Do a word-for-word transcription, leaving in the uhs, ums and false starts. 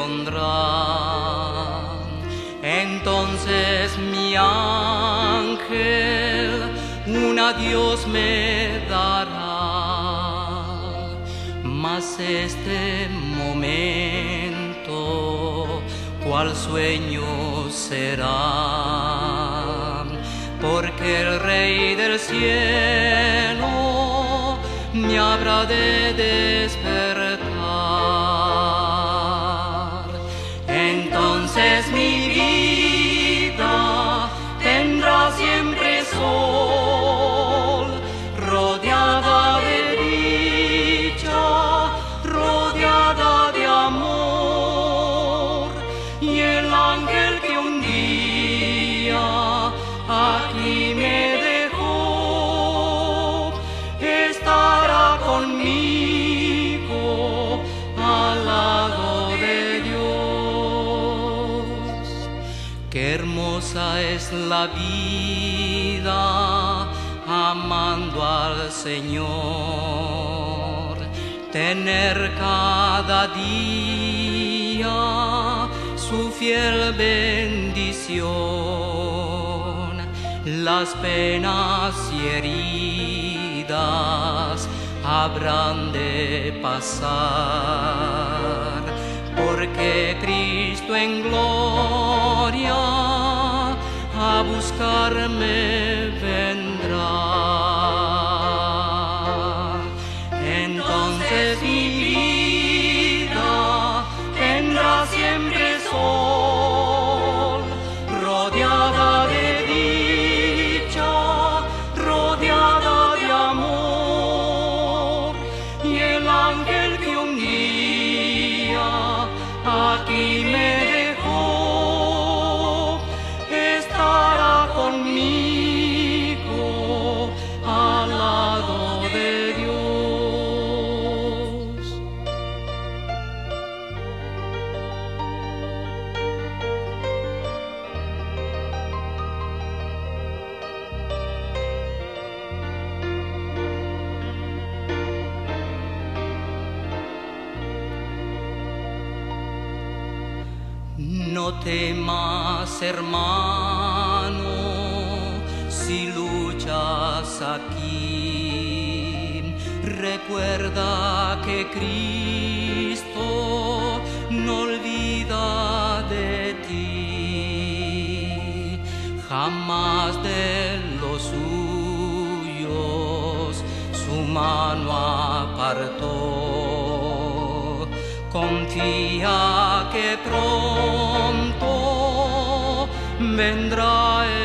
pondrán. Entonces mi ángel un adiós me dará, mas este momento cual sueño será, porque el Rey del cielo me habrá de despertar. Entonces mi vida tendrá siempre sol, rodeada de dicha, rodeada de amor, y el ángel que un día aquí me dejó estará conmigo al lado de Dios. Qué hermosa es la vida amando al Señor, tener cada día su fiel bendición. Las penas y heridas habrán de pasar, porque Cristo en gloria a buscarme vendrá. Entonces mi vida tendrá siempre sol, rodeada de dicha, rodeada de amor, y el ángel que un día aquí me dejó estará conmigo al lado de Dios. No temas, hermano, si luchas aquí. Recuerda que Cristo no olvida de ti. Jamás de los suyos su mano apartó. Confía que pronto vendrá